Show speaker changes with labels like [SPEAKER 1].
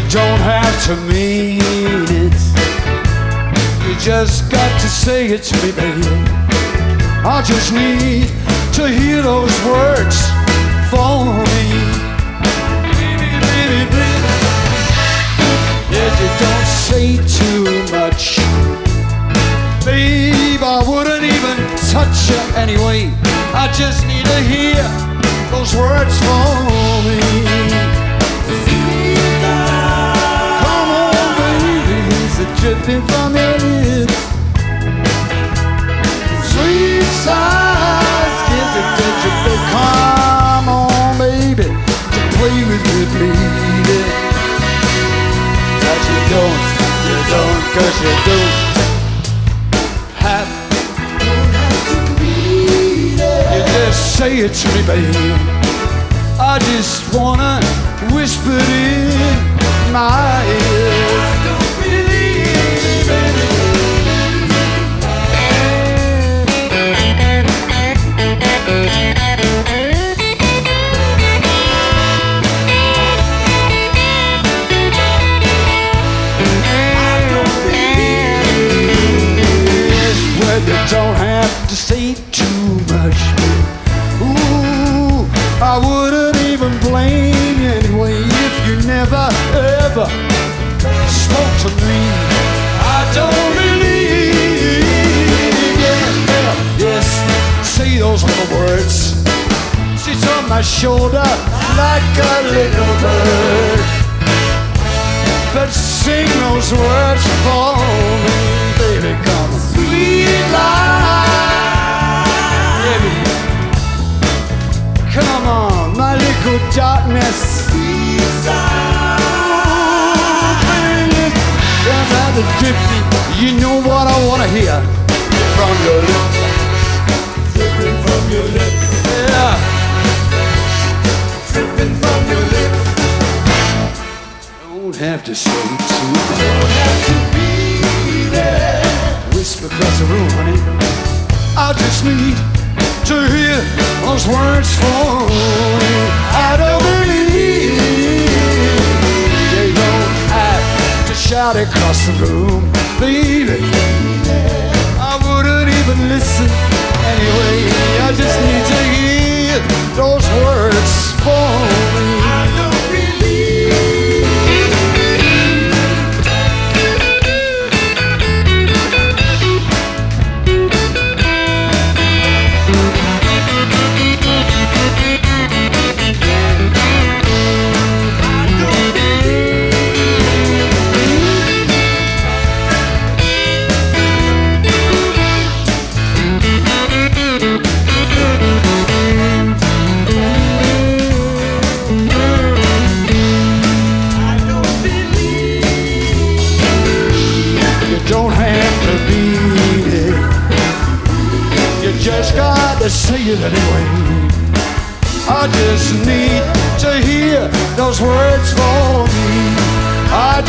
[SPEAKER 1] don't have to mean it. You just got to say it to me, baby. I just need to hear those words for me. Baby, baby, baby. Yeah, you don't say too much. Babe, I wouldn't even touch you anyway. I just need to hear those words for me. Come on, baby, is it dripping from your lips? Sweet sighs, give it to you. Come on, baby, to play with me, baby. But you don't, 'cause you don't have to read it. You just say it to me, baby. I just wanna whisper it in my ear. I don't believe it. You don't have to say too much. Ooh, I wouldn't even blame you anyway if you never ever spoke to me. I don't believe. Yes, say those little words. Sit on my shoulder like a little bird, but sing those words for me, baby. Come on. Sweet life, baby. Come on, my little darkness. Sweet side, baby. Rather dripping. You know what I wanna hear from your lips, dripping from your lips. Yeah, dripping from your lips. Don't have to say too much. Don't have to be there. Whisper across the room, honey. I just need to hear those words for me. I don't believe you don't have to shout across the room, baby. I wouldn't even listen anyway. I just need to hear those words for me. I don't believe. Just gotta say it anyway. I just need to hear those words for me. I